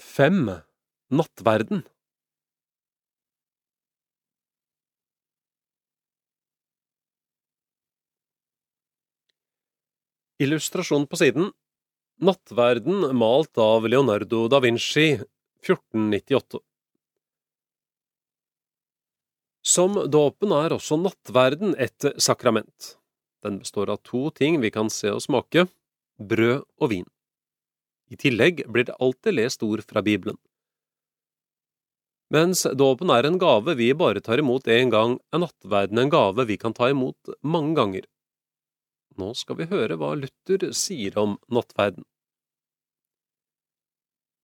5. Nattverden. Illustrasjon på siden. Nattverden malt av Leonardo da Vinci, 1498. Som dåpen er også nattverden et sakrament. Den består av 2 ting vi kan se og smake, brød og vin. I tillegg blir det alltid lest ord fra Bibelen. Mens dåpen er en gave vi bare tar imot en gang, er nattverden en gave vi kan ta imot mange ganger. Nå skal vi høre hva Luther sier om nattverden.